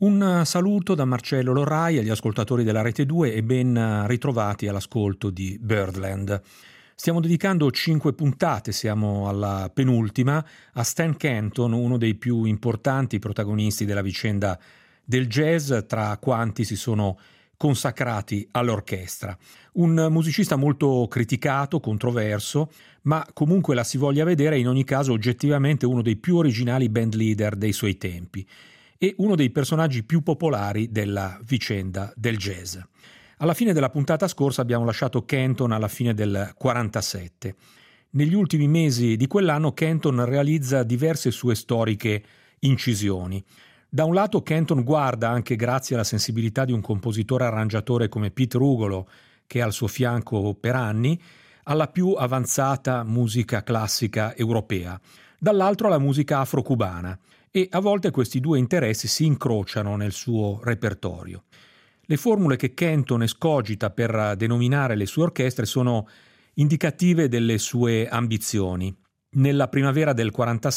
Un saluto da Marcello Lorrai agli ascoltatori della Rete 2 e ben ritrovati all'ascolto di Birdland. Stiamo dedicando 5 puntate, siamo alla penultima, a Stan Kenton, uno dei più importanti protagonisti della vicenda del jazz, tra quanti si sono consacrati all'orchestra. Un musicista molto criticato, controverso, ma comunque la si voglia vedere, in ogni caso oggettivamente uno dei più originali band leader dei suoi tempi e uno dei personaggi più popolari della vicenda del jazz. Alla fine della puntata scorsa abbiamo lasciato Kenton alla fine del 47. Negli ultimi mesi di quell'anno Kenton realizza diverse sue storiche incisioni. Da un lato Kenton guarda, anche grazie alla sensibilità di un compositore arrangiatore come Pete Rugolo, che è al suo fianco per anni, alla più avanzata musica classica europea, dall'altro alla musica afro-cubana, e a volte questi due interessi si incrociano nel suo repertorio. Le formule che Kenton escogita per denominare le sue orchestre sono indicative delle sue ambizioni. Nella primavera del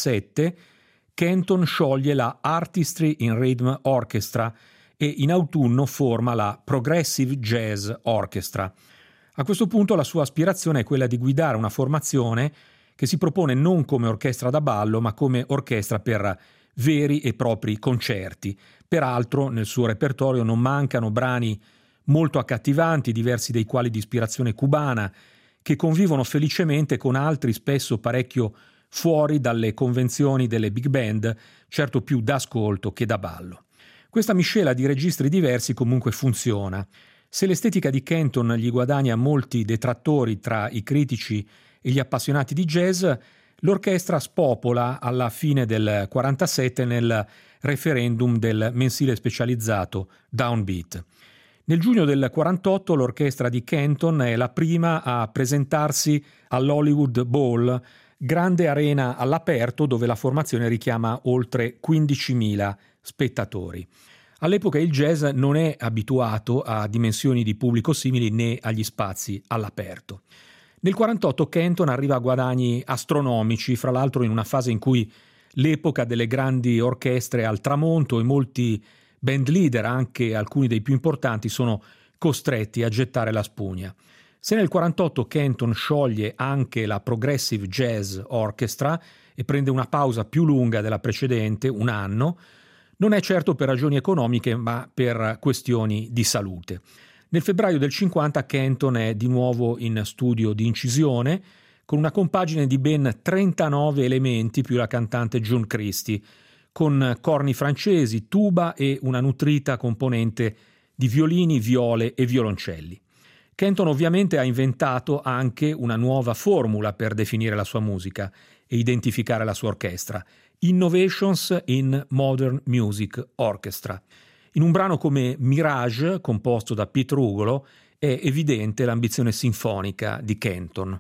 47 Kenton scioglie la Artistry in Rhythm Orchestra e in autunno forma la Progressive Jazz Orchestra. A questo punto la sua aspirazione è quella di guidare una formazione che si propone non come orchestra da ballo, ma come orchestra per veri e propri concerti. Peraltro nel suo repertorio non mancano brani molto accattivanti, diversi dei quali di ispirazione cubana, che convivono felicemente con altri spesso parecchio fuori dalle convenzioni delle big band, certo più da ascolto che da ballo. Questa miscela di registri diversi comunque funziona. Se l'estetica di Kenton gli guadagna molti detrattori tra i critici e gli appassionati di jazz, l'orchestra spopola alla fine del 47 nel referendum del mensile specializzato Downbeat. Nel giugno del 48 l'orchestra di Kenton è la prima a presentarsi all'Hollywood Bowl, grande arena all'aperto dove la formazione richiama oltre 15.000 spettatori. All'epoca il jazz non è abituato a dimensioni di pubblico simili né agli spazi all'aperto. Nel 48 Kenton arriva a guadagni astronomici, fra l'altro in una fase in cui l'epoca delle grandi orchestre è al tramonto e molti band leader, anche alcuni dei più importanti, sono costretti a gettare la spugna. Se nel 48 Kenton scioglie anche la Progressive Jazz Orchestra e prende una pausa più lunga della precedente, un anno, non è certo per ragioni economiche, ma per questioni di salute. Nel febbraio del 50 Kenton è di nuovo in studio di incisione, con una compagine di ben 39 elementi più la cantante June Christy, con corni francesi, tuba e una nutrita componente di violini, viole e violoncelli. Kenton ovviamente ha inventato anche una nuova formula per definire la sua musica e identificare la sua orchestra: Innovations in Modern Music Orchestra. In un brano come Mirage, composto da Pete Rugolo, è evidente l'ambizione sinfonica di Kenton.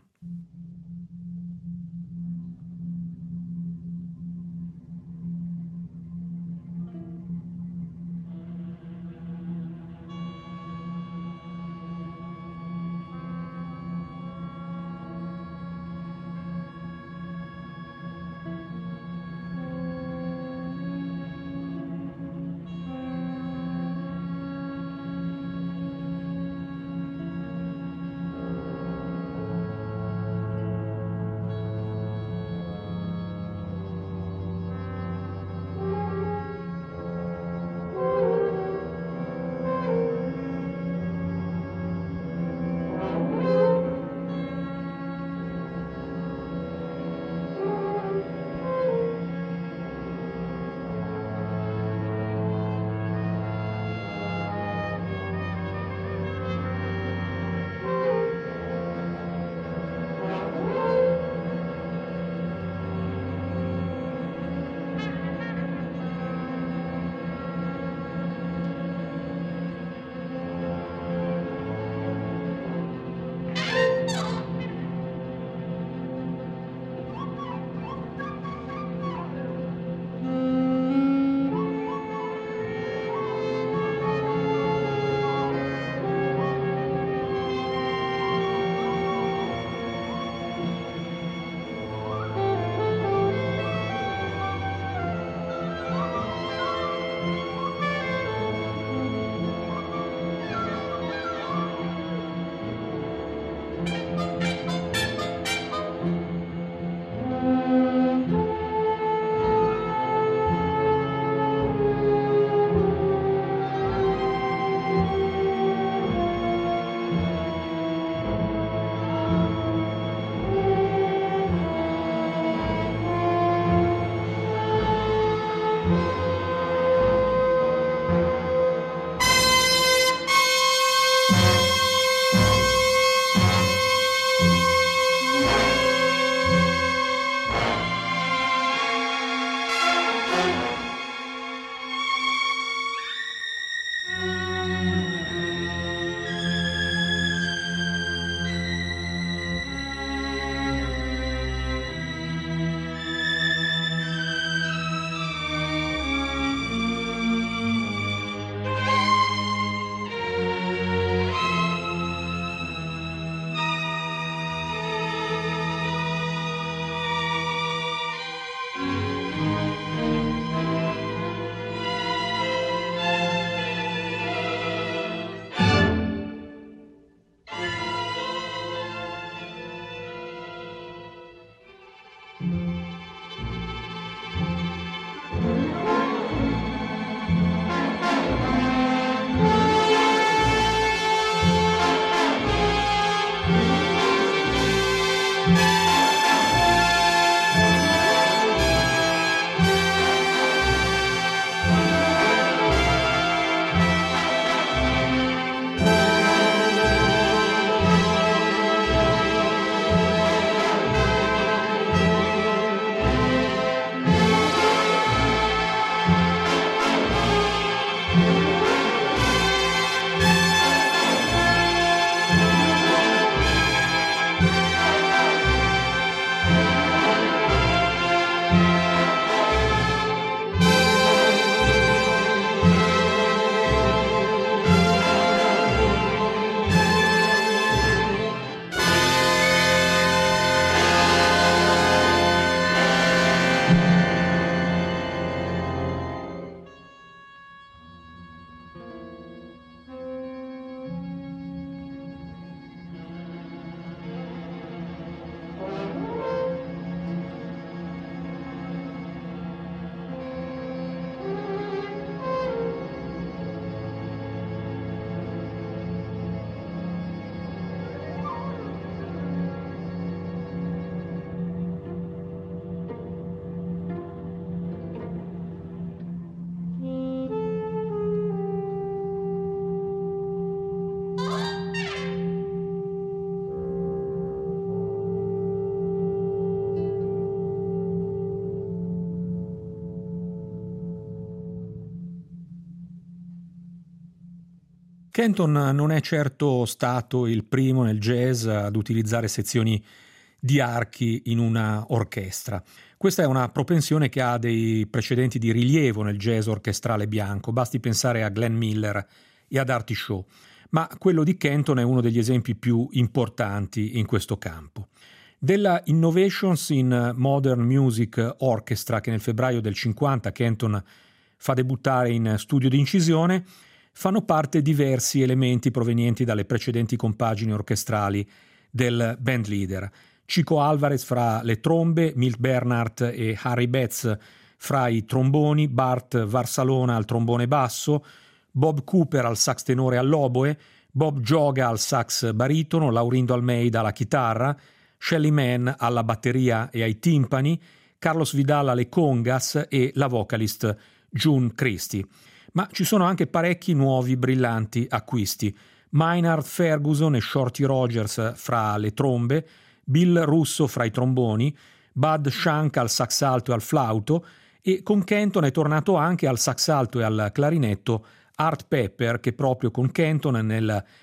Kenton non è certo stato il primo nel jazz ad utilizzare sezioni di archi in una orchestra. Questa è una propensione che ha dei precedenti di rilievo nel jazz orchestrale bianco, basti pensare a Glenn Miller e ad Artie Shaw, ma quello di Kenton è uno degli esempi più importanti in questo campo. Della Innovations in Modern Music Orchestra, che nel febbraio del 50 Kenton fa debuttare in studio di incisione, fanno parte diversi elementi provenienti dalle precedenti compagini orchestrali del band leader. Chico Alvarez fra le trombe, Milt Bernhardt e Harry Betts fra i tromboni, Bart Varsalona al trombone basso, Bob Cooper al sax tenore e all'oboe, Bob Gioga al sax baritono, Laurindo Almeida alla chitarra, Shelly Manne alla batteria e ai timpani, Carlos Vidal alle congas e la vocalist June Christie. Ma ci sono anche parecchi nuovi brillanti acquisti. Maynard Ferguson e Shorty Rogers fra le trombe, Bill Russo fra i tromboni, Bud Shank al sax alto e al flauto, e con Kenton è tornato anche al sax alto e al clarinetto Art Pepper, che proprio con Kenton nel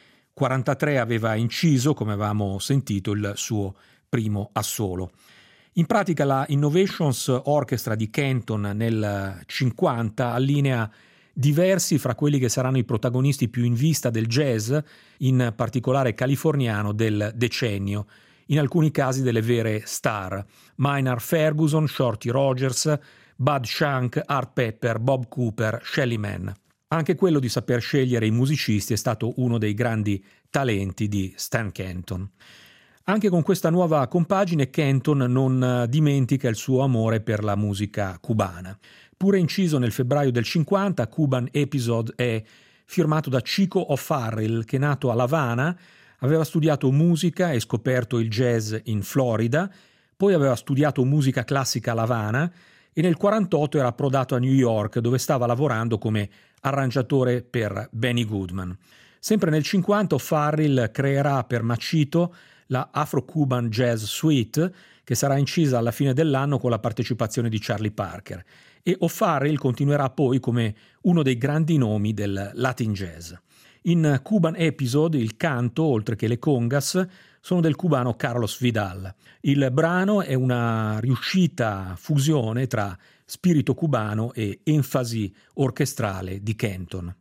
1943 aveva inciso, come avevamo sentito, il suo primo assolo. In pratica la Innovations Orchestra di Kenton nel 1950 allinea diversi fra quelli che saranno i protagonisti più in vista del jazz, in particolare californiano, del decennio, in alcuni casi delle vere star: Maynard Ferguson, Shorty Rogers, Bud Shank, Art Pepper, Bob Cooper, Shelly Manne. Anche quello di saper scegliere i musicisti è stato uno dei grandi talenti di Stan Kenton. Anche con questa nuova compagine Kenton non dimentica il suo amore per la musica cubana. Pure inciso nel febbraio del 50, Cuban Episode è firmato da Chico O'Farrill, che nato a La Habana aveva studiato musica e scoperto il jazz in Florida, poi aveva studiato musica classica a La Habana e nel 48 era approdato a New York, dove stava lavorando come arrangiatore per Benny Goodman. Sempre nel 50 O'Farrill creerà per Machito la Afro-Cuban Jazz Suite, che sarà incisa alla fine dell'anno con la partecipazione di Charlie Parker, e O'Farrill continuerà poi come uno dei grandi nomi del Latin Jazz. In Cuban Episode il canto, oltre che le congas, sono del cubano Carlos Vidal. Il brano è una riuscita fusione tra spirito cubano e enfasi orchestrale di Kenton.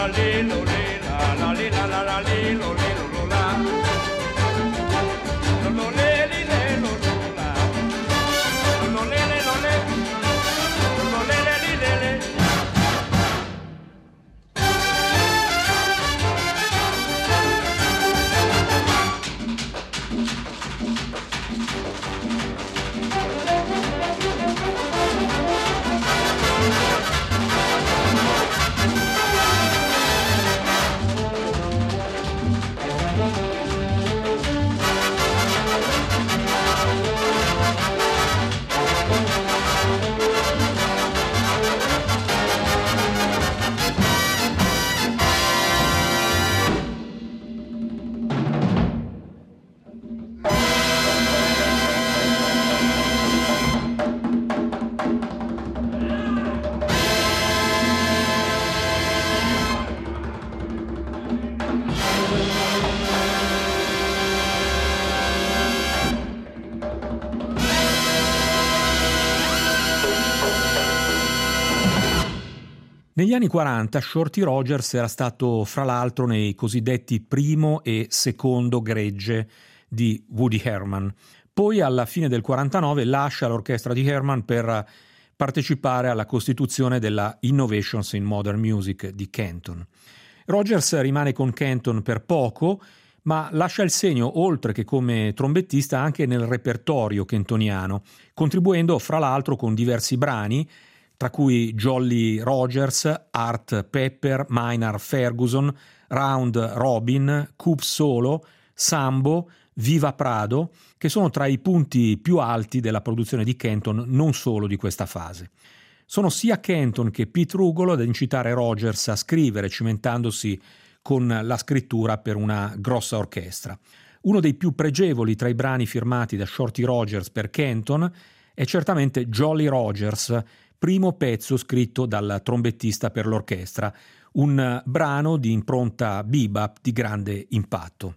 la li lo li la la li la la la li lo li lo la lo le li le lo la lo le le lo le lo le le li le le. Negli anni 40 Shorty Rogers era stato fra l'altro nei cosiddetti primo e secondo gregge di Woody Herman. Poi alla fine del 49 lascia l'orchestra di Herman per partecipare alla costituzione della Innovations in Modern Music di Kenton. Rogers rimane con Kenton per poco, ma lascia il segno oltre che come trombettista anche nel repertorio kentoniano, contribuendo fra l'altro con diversi brani, tra cui Jolly Rogers, Art Pepper, Maynard Ferguson, Round Robin, Coop Solo, Sambo, Viva Prado, che sono tra i punti più alti della produzione di Kenton, non solo di questa fase. Sono sia Kenton che Pete Rugolo ad incitare Rogers a scrivere, cimentandosi con la scrittura per una grossa orchestra. Uno dei più pregevoli tra i brani firmati da Shorty Rogers per Kenton è certamente Jolly Rogers, primo pezzo scritto dal trombettista per l'orchestra, un brano di impronta bebop di grande impatto.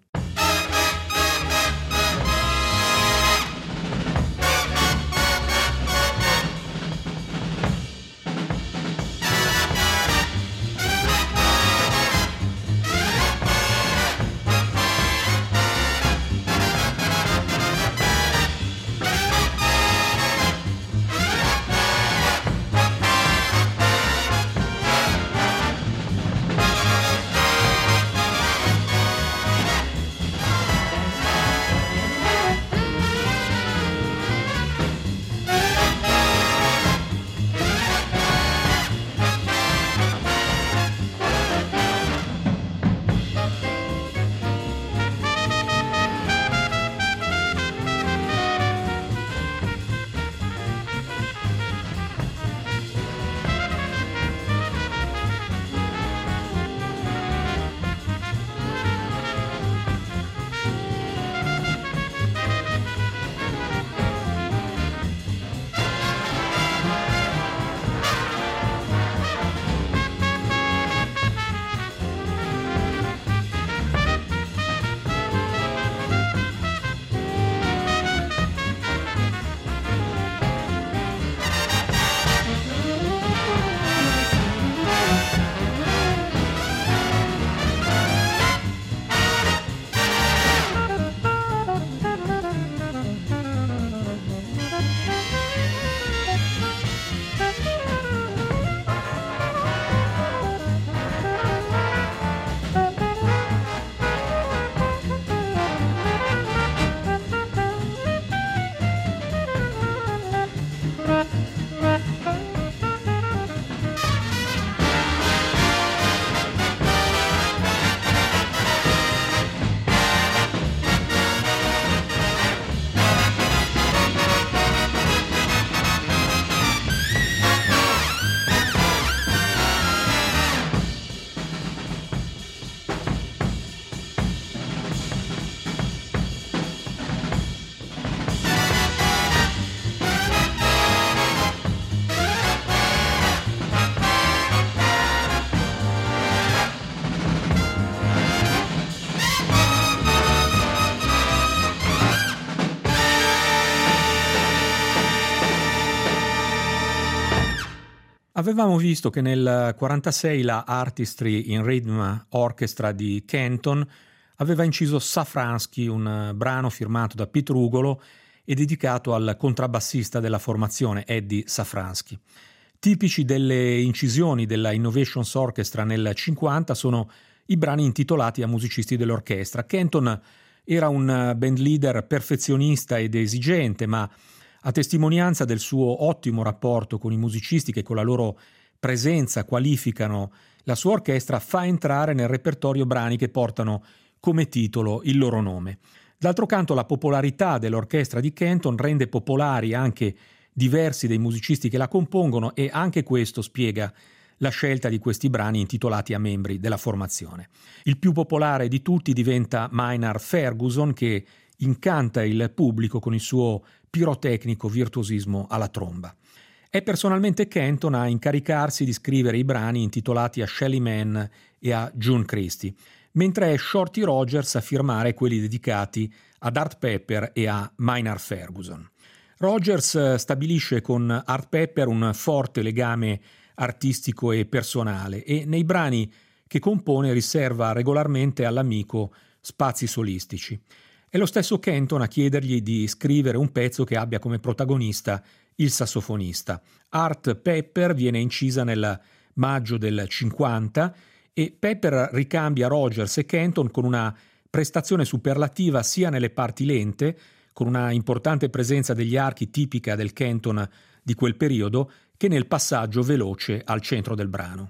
Avevamo visto che nel 1946 la Artistry in Rhythm Orchestra di Kenton aveva inciso Safransky, un brano firmato da Pete Rugolo e dedicato al contrabbassista della formazione Eddie Safransky. Tipici delle incisioni della Innovations Orchestra nel 50 sono i brani intitolati a musicisti dell'orchestra. Kenton era un band leader perfezionista ed esigente, ma a testimonianza del suo ottimo rapporto con i musicisti che con la loro presenza qualificano la sua orchestra, fa entrare nel repertorio brani che portano come titolo il loro nome. D'altro canto, la popolarità dell'orchestra di Kenton rende popolari anche diversi dei musicisti che la compongono, e anche questo spiega la scelta di questi brani intitolati a membri della formazione. Il più popolare di tutti diventa Maynard Ferguson, che incanta il pubblico con il suo pirotecnico virtuosismo alla tromba. È personalmente Kenton a incaricarsi di scrivere i brani intitolati a Shelly Manne e a June Christy, mentre è Shorty Rogers a firmare quelli dedicati ad Art Pepper e a Maynard Ferguson. Rogers stabilisce con Art Pepper un forte legame artistico e personale, e nei brani che compone riserva regolarmente all'amico spazi solistici. È lo stesso Kenton a chiedergli di scrivere un pezzo che abbia come protagonista il sassofonista. Art Pepper viene incisa nel maggio del 50 e Pepper ricambia Rogers e Kenton con una prestazione superlativa sia nelle parti lente, con una importante presenza degli archi tipica del Kenton di quel periodo, che nel passaggio veloce al centro del brano.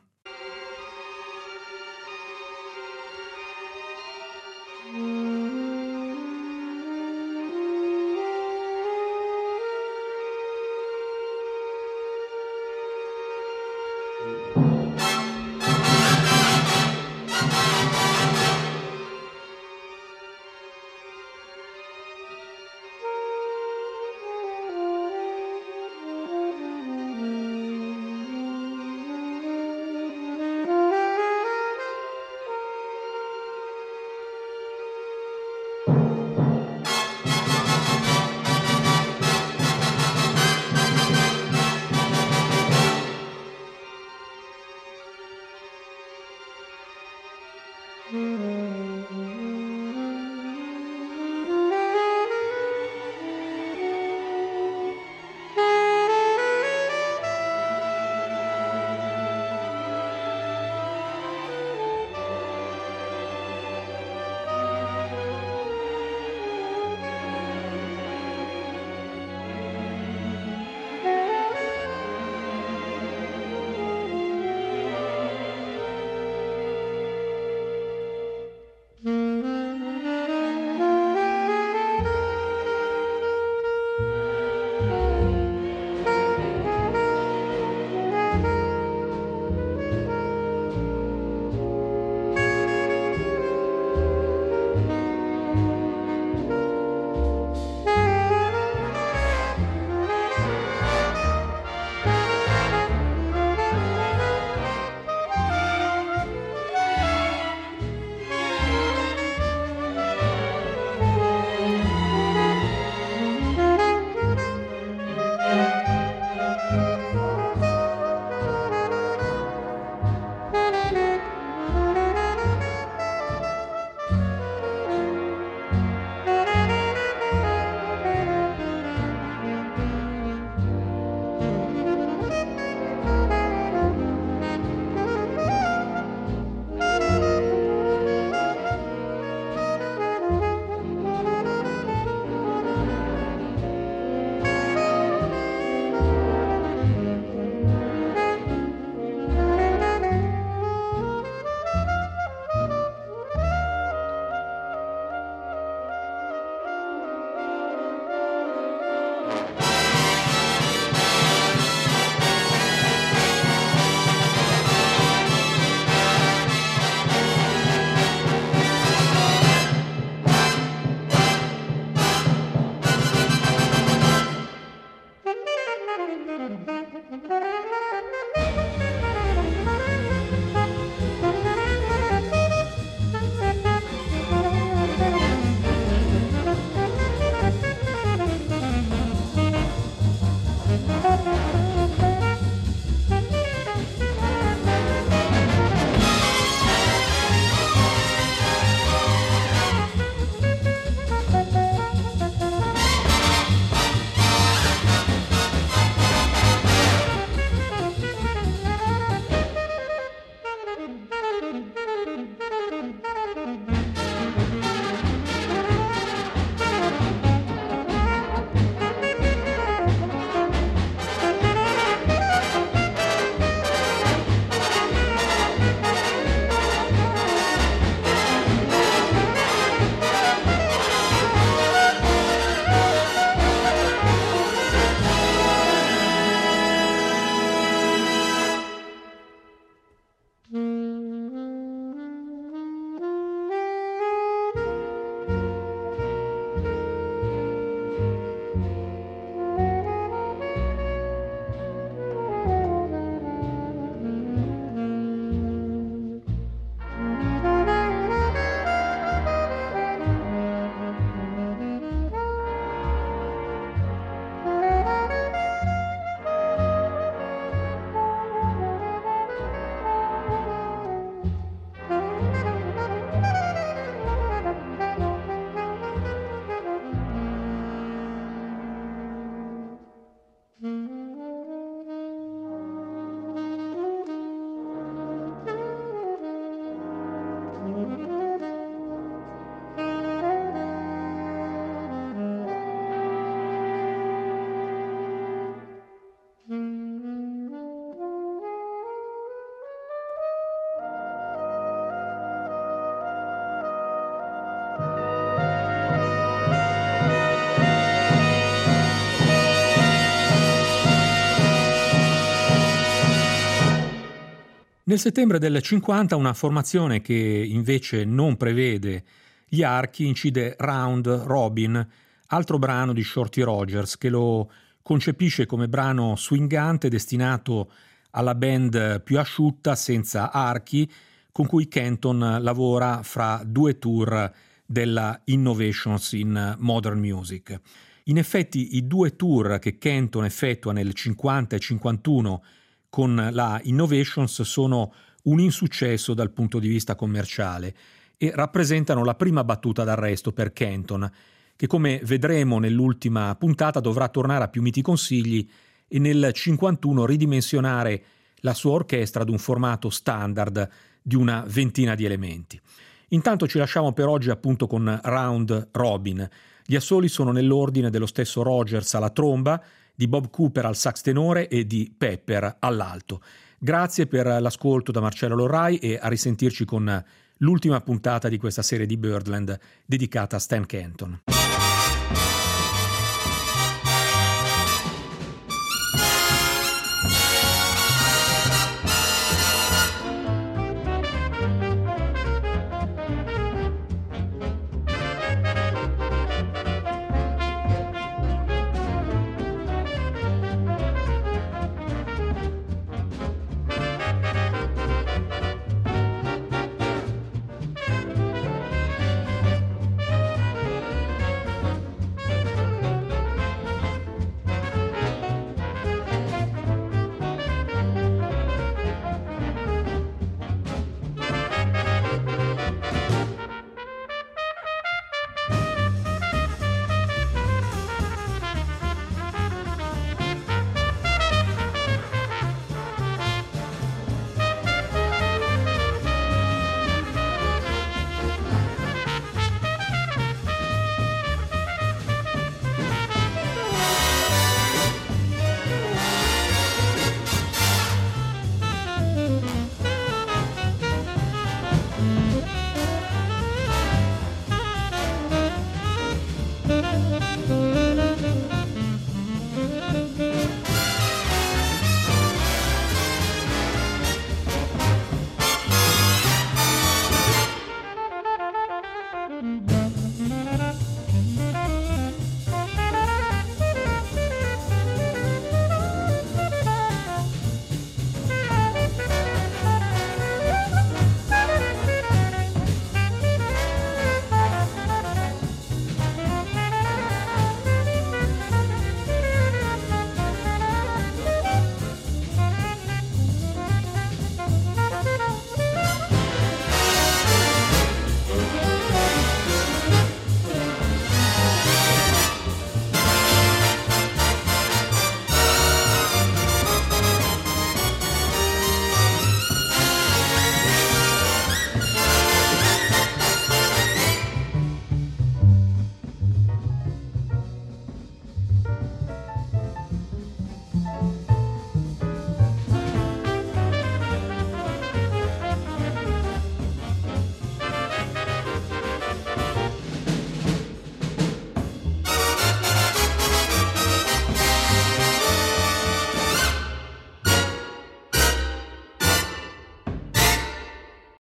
Nel settembre del 50 una formazione che invece non prevede gli archi incide Round Robin, altro brano di Shorty Rogers, che lo concepisce come brano swingante destinato alla band più asciutta senza archi con cui Kenton lavora fra 2 tour della Innovations in Modern Music. In effetti i 2 tour che Kenton effettua nel 50 e 51 con la Innovations sono un insuccesso dal punto di vista commerciale e rappresentano la prima battuta d'arresto per Kenton, che come vedremo nell'ultima puntata dovrà tornare a più miti consigli e nel 51 ridimensionare la sua orchestra ad un formato standard di una ventina di elementi. Intanto ci lasciamo per oggi appunto con Round Robin. Gli assoli sono nell'ordine dello stesso Rogers alla tromba, di Bob Cooper al sax tenore e di Pepper all'alto. Grazie per l'ascolto da Marcello Lorrai e a risentirci con l'ultima puntata di questa serie di Birdland dedicata a Stan Kenton.